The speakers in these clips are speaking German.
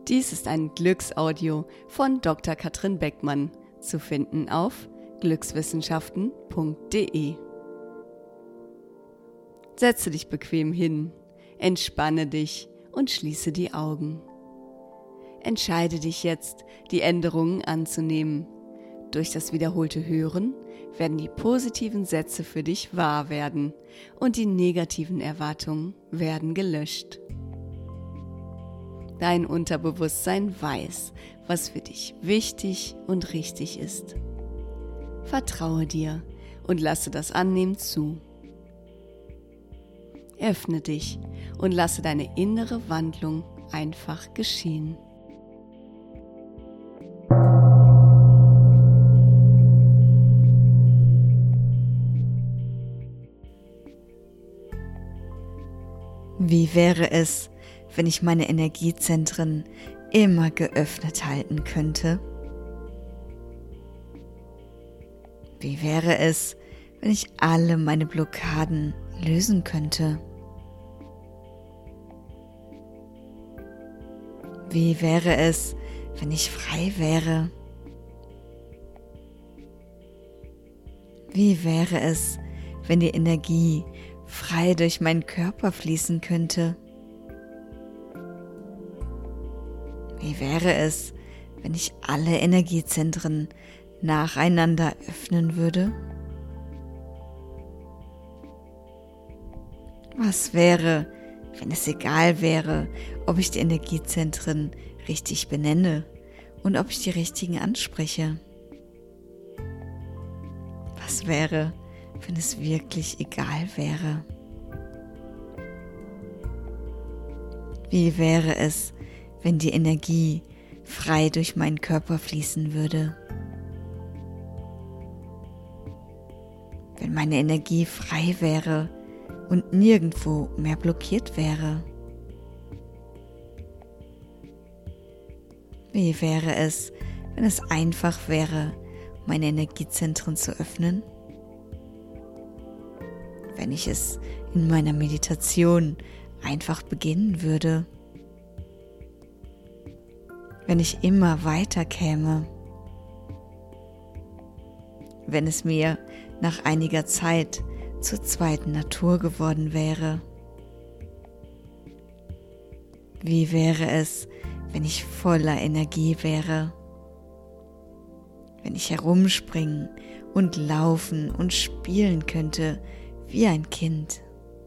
Dies ist ein Glücksaudio von Dr. Katrin Beckmann, zu finden auf glückswissenschaften.de. Setze dich bequem hin, entspanne dich und schließe die Augen. Entscheide dich jetzt, die Änderungen anzunehmen. Durch das wiederholte Hören werden die positiven Sätze für dich wahr werden und die negativen Erwartungen werden gelöscht. Dein Unterbewusstsein weiß, was für dich wichtig und richtig ist. Vertraue dir und lasse das Annehmen zu. Öffne dich und lasse deine innere Wandlung einfach geschehen. Wie wäre es, wenn ich meine Energiezentren immer geöffnet halten könnte? Wie wäre es, wenn ich alle meine Blockaden lösen könnte? Wie wäre es, wenn ich frei wäre? Wie wäre es, wenn die Energie frei durch meinen Körper fließen könnte? Wie wäre es, wenn ich alle Energiezentren nacheinander öffnen würde? Was wäre, wenn es egal wäre, ob ich die Energiezentren richtig benenne und ob ich die richtigen anspreche? Was wäre, wenn es wirklich egal wäre? Wie wäre es, wenn die Energie frei durch meinen Körper fließen würde? Wenn meine Energie frei wäre und nirgendwo mehr blockiert wäre? Wie wäre es, wenn es einfach wäre, meine Energiezentren zu öffnen? Wenn ich es in meiner Meditation einfach beginnen würde? Wenn ich immer weiter käme? Wenn es mir nach einiger Zeit zur zweiten Natur geworden wäre? Wie wäre es, wenn ich voller Energie wäre? Wenn ich herumspringen und laufen und spielen könnte wie ein Kind?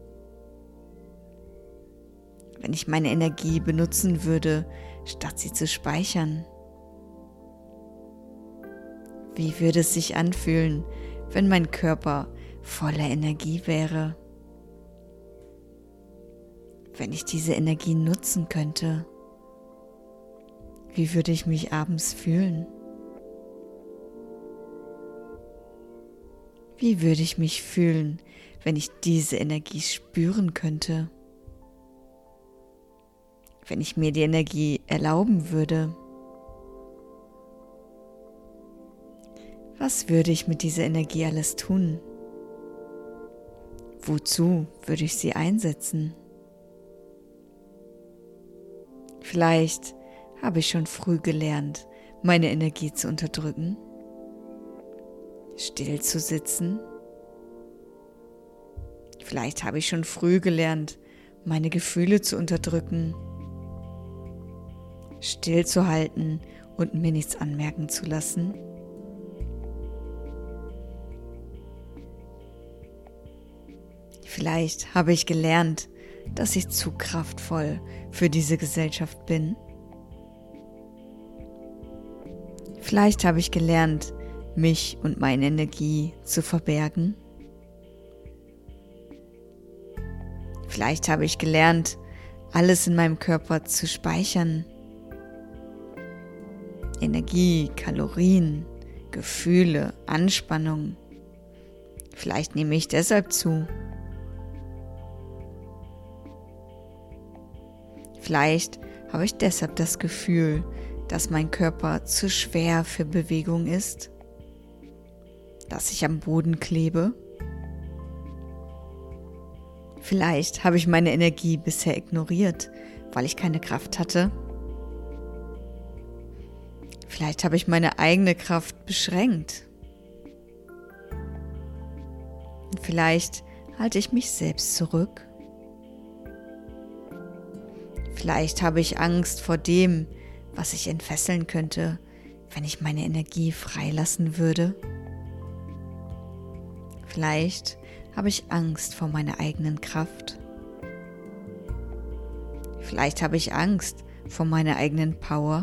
Wenn ich meine Energie benutzen würde, statt sie zu speichern? Wie würde es sich anfühlen, wenn mein Körper voller Energie wäre? Wenn ich diese Energie nutzen könnte? Wie würde ich mich abends fühlen? Wie würde ich mich fühlen, wenn ich diese Energie spüren könnte? Wenn ich mir die Energie erlauben würde? Was würde ich mit dieser Energie alles tun? Wozu würde ich sie einsetzen? Vielleicht habe ich schon früh gelernt, meine Energie zu unterdrücken, still zu sitzen. Vielleicht habe ich schon früh gelernt, meine Gefühle zu unterdrücken, still zu halten und mir nichts anmerken zu lassen. Vielleicht habe ich gelernt, dass ich zu kraftvoll für diese Gesellschaft bin. Vielleicht habe ich gelernt, mich und meine Energie zu verbergen. Vielleicht habe ich gelernt, alles in meinem Körper zu speichern. Energie, Kalorien, Gefühle, Anspannung. Vielleicht nehme ich deshalb zu. Vielleicht habe ich deshalb das Gefühl, dass mein Körper zu schwer für Bewegung ist, dass ich am Boden klebe. Vielleicht habe ich meine Energie bisher ignoriert, weil ich keine Kraft hatte. Vielleicht habe ich meine eigene Kraft beschränkt. Und vielleicht halte ich mich selbst zurück. Vielleicht habe ich Angst vor dem, was ich entfesseln könnte, wenn ich meine Energie freilassen würde. Vielleicht habe ich Angst vor meiner eigenen Kraft. Vielleicht habe ich Angst vor meiner eigenen Power.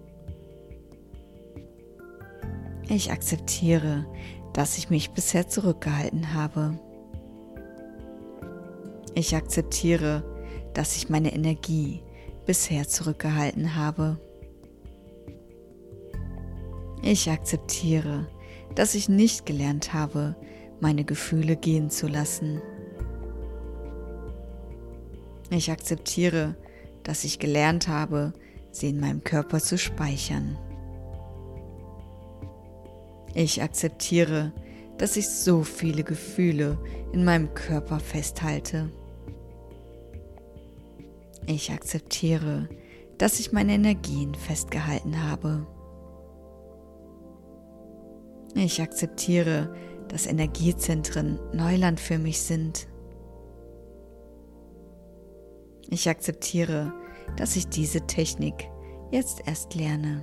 Ich akzeptiere, dass ich mich bisher zurückgehalten habe. Ich akzeptiere, dass ich meine Energie bisher zurückgehalten habe. Ich akzeptiere, dass ich nicht gelernt habe, meine Gefühle gehen zu lassen. Ich akzeptiere, dass ich gelernt habe, sie in meinem Körper zu speichern. Ich akzeptiere, dass ich so viele Gefühle in meinem Körper festhalte. Ich akzeptiere, dass ich meine Energien festgehalten habe. Ich akzeptiere, dass Energiezentren Neuland für mich sind. Ich akzeptiere, dass ich diese Technik jetzt erst lerne.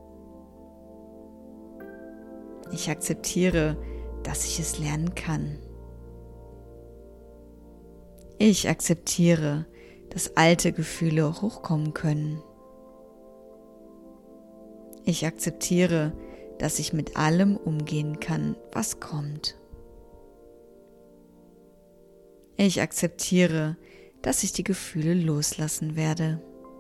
Ich akzeptiere, dass ich es lernen kann. Ich akzeptiere, dass alte Gefühle hochkommen können. Ich akzeptiere, dass ich mit allem umgehen kann, was kommt. Ich akzeptiere, dass ich die Gefühle loslassen werde.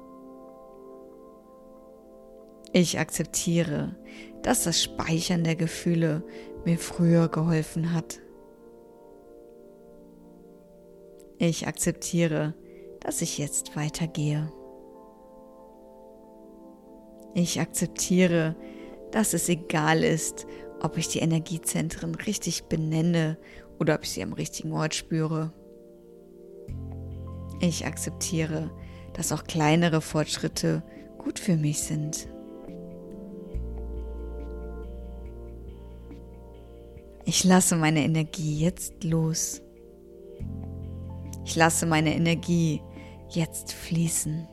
Ich akzeptiere, dass das Speichern der Gefühle mir früher geholfen hat. Ich akzeptiere, dass ich jetzt weitergehe. Ich akzeptiere, dass es egal ist, ob ich die Energiezentren richtig benenne oder ob ich sie am richtigen Ort spüre. Ich akzeptiere, dass auch kleinere Fortschritte gut für mich sind. Ich lasse meine Energie jetzt los. Ich lasse meine Energie jetzt fließen.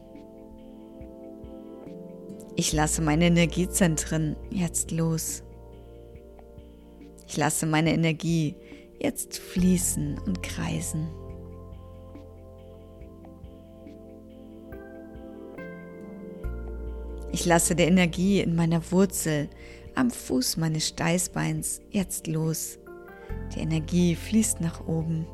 Ich lasse meine Energiezentren jetzt los. Ich lasse meine Energie jetzt fließen und kreisen. Ich lasse die Energie in meiner Wurzel am Fuß meines Steißbeins jetzt los. Die Energie fließt nach oben.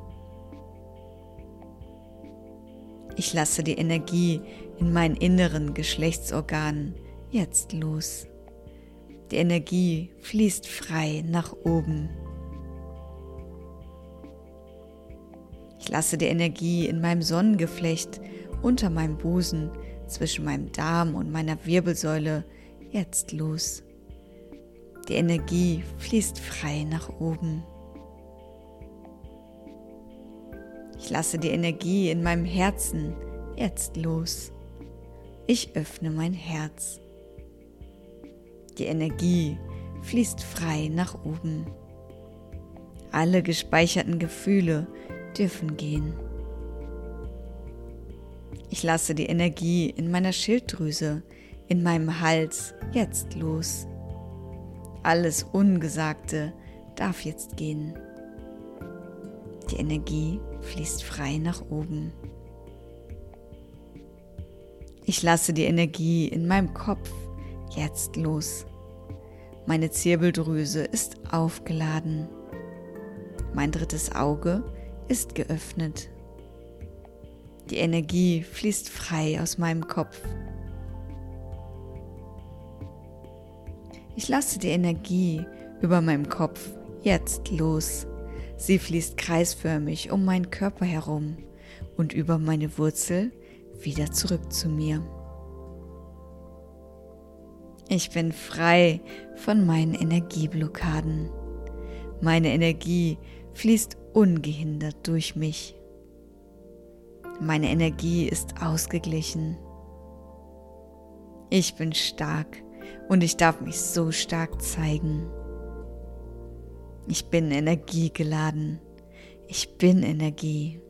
Ich lasse die Energie in meinen inneren Geschlechtsorganen jetzt los. Die Energie fließt frei nach oben. Ich lasse die Energie in meinem Sonnengeflecht unter meinem Busen zwischen meinem Darm und meiner Wirbelsäule jetzt los. Die Energie fließt frei nach oben. Ich lasse die Energie in meinem Herzen jetzt los. Ich öffne mein Herz. Die Energie fließt frei nach oben. Alle gespeicherten Gefühle dürfen gehen. Ich lasse die Energie in meiner Schilddrüse, in meinem Hals jetzt los. Alles Ungesagte darf jetzt gehen. Die Energie fließt frei nach oben. Ich lasse die Energie in meinem Kopf jetzt los. Meine Zirbeldrüse ist aufgeladen. Mein drittes Auge ist geöffnet. Die Energie fließt frei aus meinem Kopf. Ich lasse die Energie über meinem Kopf jetzt los. Sie fließt kreisförmig um meinen Körper herum und über meine Wurzel wieder zurück zu mir. Ich bin frei von meinen Energieblockaden. Meine Energie fließt ungehindert durch mich. Meine Energie ist ausgeglichen. Ich bin stark Und ich darf mich so stark zeigen. Ich bin energiegeladen. Ich bin Energie.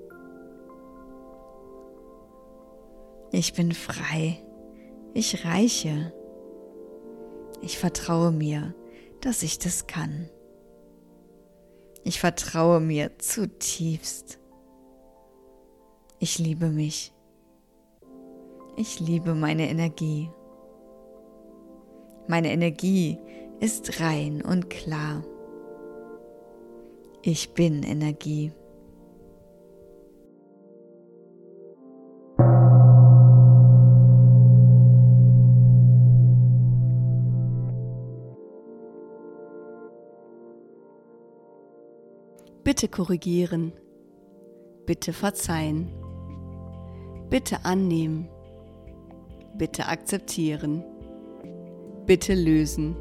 Ich bin frei. Ich reiche. Ich vertraue mir, dass ich das kann. Ich vertraue mir zutiefst. Ich liebe mich. Ich liebe meine Energie. Meine Energie ist rein und klar. Ich bin Energie. Bitte korrigieren. Bitte verzeihen. Bitte annehmen. Bitte akzeptieren. Bitte lösen.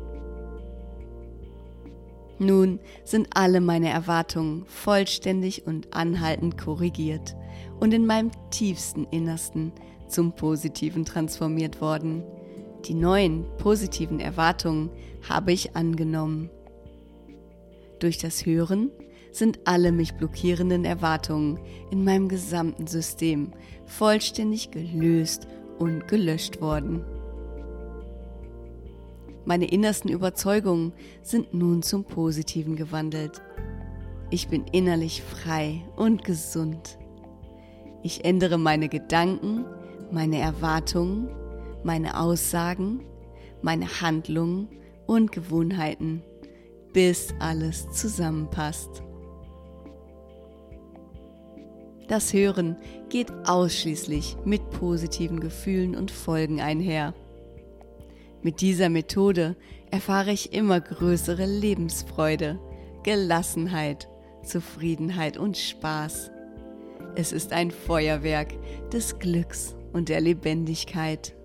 Nun sind alle meine Erwartungen vollständig und anhaltend korrigiert und in meinem tiefsten Innersten zum Positiven transformiert worden. Die neuen positiven Erwartungen habe ich angenommen. Durch das Hören sind alle mich blockierenden Erwartungen in meinem gesamten System vollständig gelöst und gelöscht worden. Meine innersten Überzeugungen sind nun zum Positiven gewandelt. Ich bin innerlich frei und gesund. Ich ändere meine Gedanken, meine Erwartungen, meine Aussagen, meine Handlungen und Gewohnheiten, bis alles zusammenpasst. Das Hören geht ausschließlich mit positiven Gefühlen und Folgen einher. Mit dieser Methode erfahre ich immer größere Lebensfreude, Gelassenheit, Zufriedenheit und Spaß. Es ist ein Feuerwerk des Glücks und der Lebendigkeit.